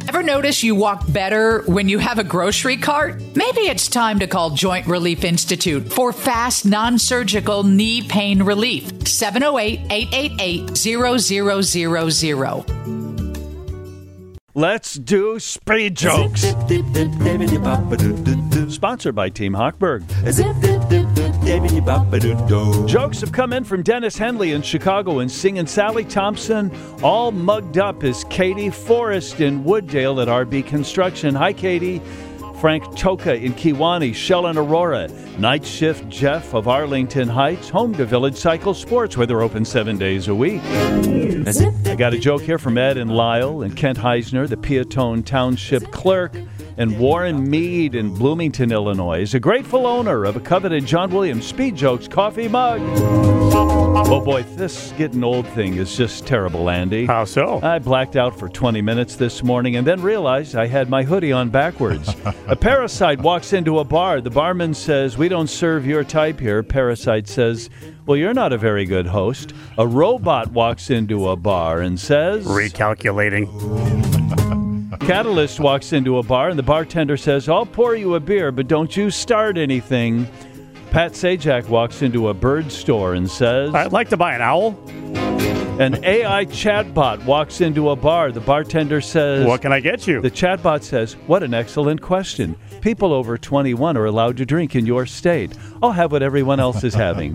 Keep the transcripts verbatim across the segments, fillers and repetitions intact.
Ever notice you walk better when you have a grocery cart? Maybe it's time to call Joint Relief Institute for fast, non-surgical knee pain relief. seven oh eight, eight eight eight, zero zero zero zero. Let's do speed jokes. Sponsored by Team Hochberg. Jokes have come in from Dennis Henley in Chicago and singing Sally Thompson. All mugged up is Katie Forrest in Wooddale at R B Construction. Hi, Katie. Frank Toka in Kiwani, Shell and Aurora. Night Shift Jeff of Arlington Heights, home to Village Cycle Sports, where they're open seven days a week. I got a joke here from Ed and Lyle and Kent Heisner, the Peatone Township clerk, and Warren Mead in Bloomington, Illinois, is a grateful owner of a coveted John Williams Speed Jokes coffee mug. Oh boy, this getting old thing is just terrible, Andy. How so? I blacked out for twenty minutes this morning and then realized I had my hoodie on backwards. A parasite walks into a bar. The barman says, "We don't serve your type here." Parasite says, "Well, you're not a very good host." A robot walks into a bar and says, "Recalculating." Catalyst walks into a bar and the bartender says, "I'll pour you a beer, but don't you start anything." Pat Sajak walks into a bird store and says, "I'd like to buy an owl." An A I chatbot walks into a bar. The bartender says, "What can I get you?" The chatbot says, "What an excellent question. People over twenty-one are allowed to drink in your state. I'll have what everyone else is having."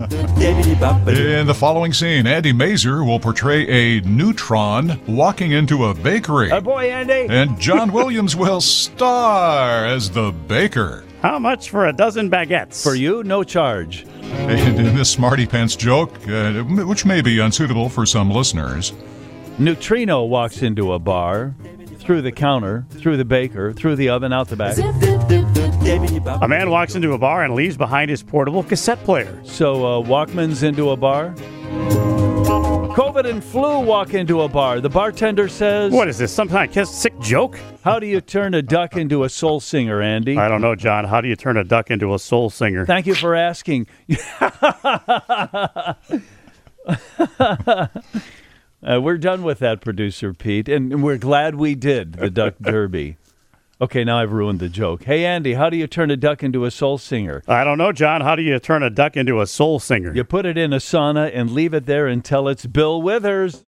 In the following scene, Andy Mazer will portray a neutron walking into a bakery. Oh boy, Andy. And John Williams will star as the baker. How much for a dozen baguettes? For you, no charge. And in this Smarty Pants joke, uh, which may be unsuitable for some listeners, Neutrino walks into a bar, through the counter, through the baker, through the oven, out the back. A man walks into a bar and leaves behind his portable cassette player. So uh, Walkman's into a bar. COVID and flu walk into a bar. The bartender says, "What is this, some kind of sick joke?" How do you turn a duck into a soul singer, Andy? I don't know, John. How do you turn a duck into a soul singer? Thank you for asking. uh, we're done with that, Producer Pete, and we're glad we did the Duck Derby. Okay, now I've ruined the joke. Hey, Andy, how do you turn a duck into a soul singer? I don't know, John. How do you turn a duck into a soul singer? You put it in a sauna and leave it there until it's Bill Withers.